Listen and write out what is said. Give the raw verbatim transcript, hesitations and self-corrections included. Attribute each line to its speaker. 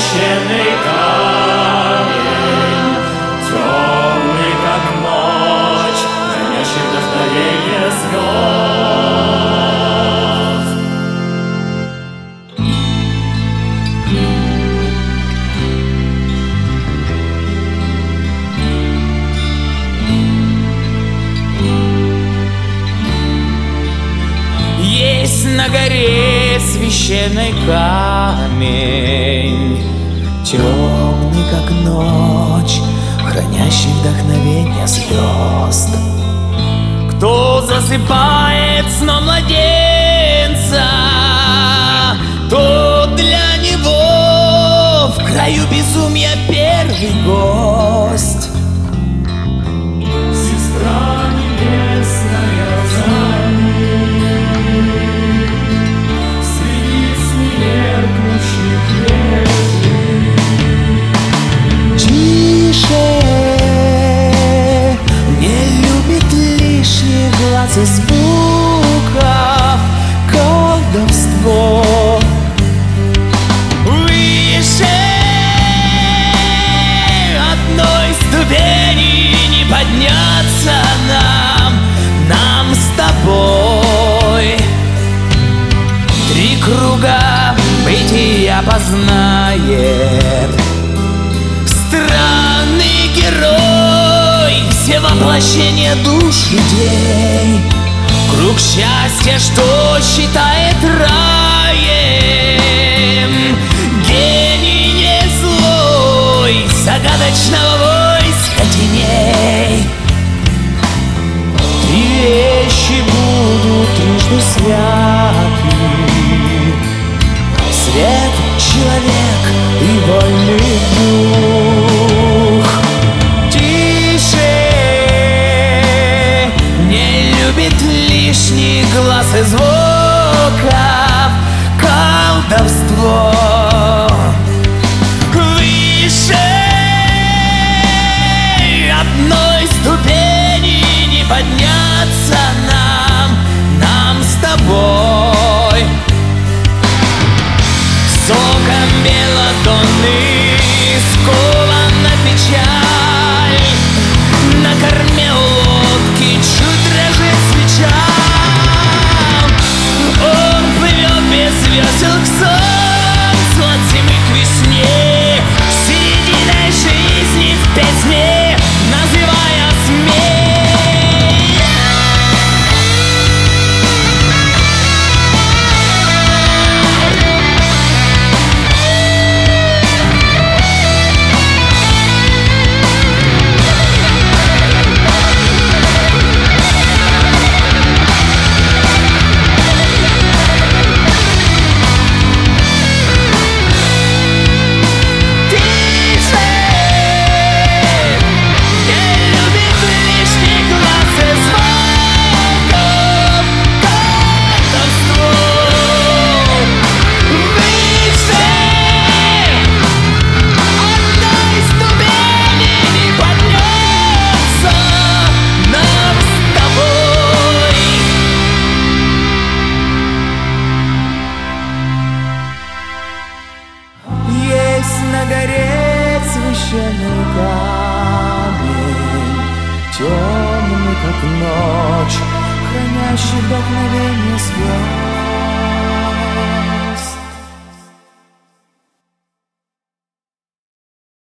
Speaker 1: священный камень, темный как ночь, хранящий вдохновение звезд. Есть на горе священный камень, темный как ночь, хранящий вдохновение звезд. Кто засыпает сном младенца, тот для него в краю безумия первый гость. Сестра небесная за ним, среди смеркнущих лет. Тише, не любит лишних глаз и звуков колдовство. Выше одной ступени не подняться нам, нам с тобой. Три круга бытия познает странный герой, все воплощения душ людей. Круг счастья, что считает раем, гений не злой, загадочного войска теней. Три вещи будут трижды святы: свет, человек и вольный дух. Тише, не любит лишних глаз и звуков колдовство. Выше одной ступени не подняться нам, нам с тобой. Соком белодонны скована печаль, на корме лодки чуть дрожит свеча. Он плывет без весел к солнцу, от зимы к весне, серединой жизни в песне, называя смерть. На горе священный камень, темный как ночь, хранящий вдохновение звезд.